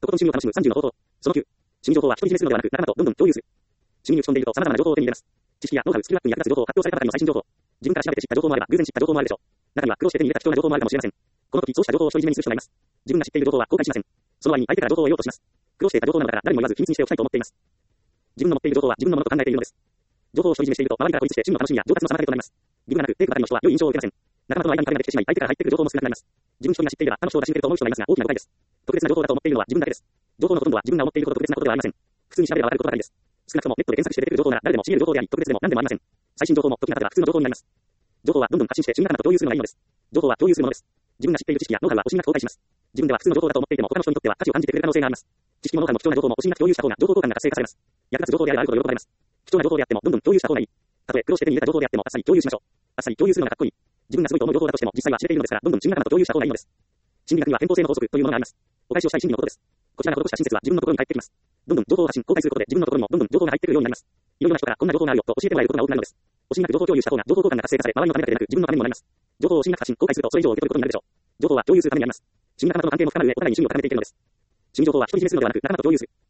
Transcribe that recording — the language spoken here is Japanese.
とことん趣味を楽しむ30の方法。その9。趣味情報は独り占めするのではなく、仲間とどんどん共有する。趣味に打ち込んでいると様々な情報を手に入れます。知識やノウハウ、スキルアップに役立つ情報を発表された時の最新情報。自分から調べて知った情報もあれば、偶然知った情報もあるでしょう。中には苦労して手に入れた貴重な情報もあるかもしれません。この時、そうした情報を独り占めにする人がいます。自分が知っている情報は公開しません。その割に相手から情報を得ようとします。苦労していた情報なのだから誰にも言わず秘密にしておきたいと思っています。自分の持っている情報は自分のものと考えているのです。情報を独り占めしていると周りから孤立して趣味の楽しみや上達の妨げとなります。義務がなく手配りの人は良い印象を受けません。仲間との間に壁ができてしまい、相手から入ってくる情報も少なくなります。自分一人が知っていれば他の人を出し抜けると思う人がいますが、大きな誤解です。特別な情報だと思っているのは自分だけです。情報のほとんどは自分が思っているほど特別なことではありません。普通に調べればわかることばかりです。少なくともネットで検索して出てくる情報なら誰でも知り得る情報であり、特別でも何でもありません。最新情報も時に経てば普通の情報になります。情報はどんどん発信して瞬間と共有するのがいいのです。情報は共有するものです。自分が知っている知識やノウハウは惜しみなく公開します。自分では普通の情報だと思っていても他の人にとっては価値を感じてくれる可能性があります。知識もノウハウも貴重な情報も惜しみなく共有した方が情報交換が活性化されます。役立つ情報であればあるほど喜ばれます。貴重な情報であってもどんどん共有した方がいい。たとえ苦労して手に入れた情報であってもあっさり共有しましょう。あっさり共有するのがかっこいい。自分がすごいと思う情報だとしても実際は知れているのですからどんどん違う仲間と共有した方がいいのです。心理学には偏方性の法則というものがあります。お返しをしたい心理のことです。こちらが施した親切は自分の心に返ってきます。どんどん情報を発信、公開することで自分のところにもどんどん情報が入ってくるようになります。いろいろな人からこんな情報があるよと教えてもらえることが多くなるのです。惜しみなく情報共有した方が情報交換が活性化され、周りのためだけでなく自分のためにもなります。情報を惜しみなく発信、公開するとそれ以上を受け取ることになるでしょう。情報は共有するためにあります。趣味仲間との関係も深まる上、お互いに趣味を高めていけるのです。趣味情報は独り占めするのではなく仲間と共有する。